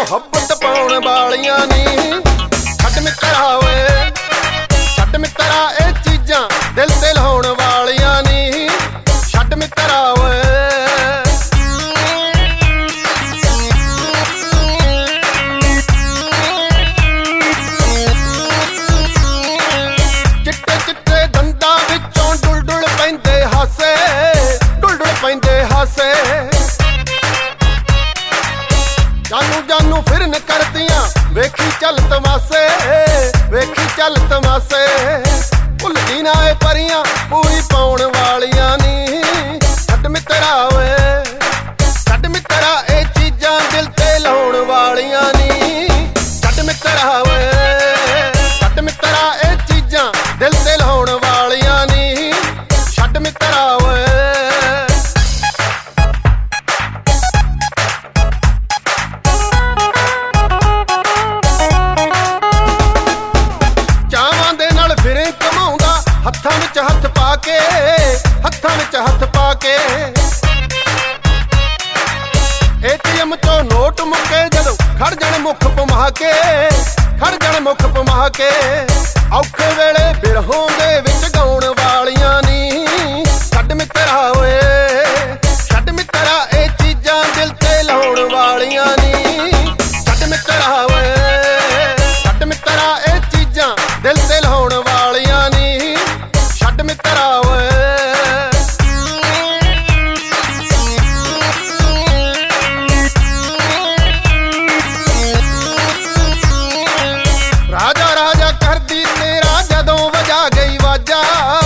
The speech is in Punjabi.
ਮੁਹੱਬਤ ਪਾਉਣ ਵਾਲੀਆਂ ਨੀ। ਛੱਡ ਮਿੱਤਰਾ ਓਏ ਛੱਡ ਮਿੱਤਰਾ ਇਹ ਚੀਜ਼ਾਂ ਦਿਲ ਤੇ ਲਾਉਣ ਵਾਲੀਆਂ ਨੀ। ਛੱਡ ਮਿੱਤਰਾ ਓਏ ਚਿੱਟੇ ਚਿੱਟੇ ਦੰਦਾਂ ਵਿੱਚੋਂ ਡੁਲ ਡੁਲ ਪੈਂਦੇ ਹਾਸੇ, ਡੁਲ ਡੁਲ ਪੈਂਦੇ ਹਾਸੇ। ਜਾਨੂ ਜਾਨੂ ਫਿਰਨ ਕਰਦੀਆਂ ਵੇਖੀ ਚੱਲ ਤਮਾਸੇ, ਵੇਖੀ ਚੱਲ ਤਮਾਸੇ। ਭੁੱਲਦੀ ਨਾ ਇਹ ਪਰੀਆਂ ਪੂਰੀ ਪਾਉਣ ਵਾਲੀਆਂ ਨੀ। ਛੱਡ ਮਿੱਤਰਾ ਓਏ ਛੱਡ ਮਿੱਤਰਾ ਇਹ ਚੀਜ਼ਾਂ ਦਿਲ ਤੇ ਲਾਉਣ ਵਾਲੀਆਂ ਨੀ। ਛੱਡ ਮਿੱਤਰਾ ਓਏ ਛੱਡ ਮਿੱਤਰਾ ਇਹ ਚੀਜ਼ਾਂ ਦਿਲ ਤੇ ਲਾਉਣ ਵਾਲੀਆਂ ਨੀ। ਛੱਡ ਮਿੱਤਰਾ ਓਏ ਫਿਰੇ ਕਮਾਉਂਦਾ ਹੱਥਾਂ ਵਿੱਚ ਹੱਥ ਪਾ ਕੇ, ਹੱਥਾਂ ਵਿੱਚ ਹੱਥ ਪਾ ਕੇ। ATM ਚੋਂ ਨੋਟ ਮੁੱਕੇ ਜਦੋਂ ਖੜ ਜਾਣ ਮੁੱਖ ਭਮਾ ਕੇ, ਖੜ ਜਾਣ ਮੁੱਖ ਭਮਾ ਕੇ। ਔਖੇ ਵੇਲੇ ਬਿਰਹੋਂ ਦੇ ਵਿੱਚ ਗਾਉਣ ਵਾਲੀਆਂ ਨੀ। ਛੱਡ ਮਿੱਤਰਾ ਓਏ ਛੱਡ ਮਿੱਤਰਾ ਇਹ ਚੀਜ਼ਾਂ ਦਿਲ ਤੇ ਲਾਉਣ ਵਾਲੀਆਂ ਨੀ। ਛੱਡ ਮਿੱਤਰਾ ਓਏ ਛੱਡ ਮਿੱਤਰਾ ਇਹ ਚੀਜ਼ਾਂ ਦਿਲ ਤੇ ਲਾਉਣ ਵਾਲੀਆਂ ਨੀ। ਛੱਡ ਮਿੱਤਰਾ ਓਏ ਰਾਜਾ ਰਾਜਾ ਕਰਦੀ ਤੇਰਾ ਜਦੋਂ ਵਜਾ ਗਈ ਵਾਜਾ,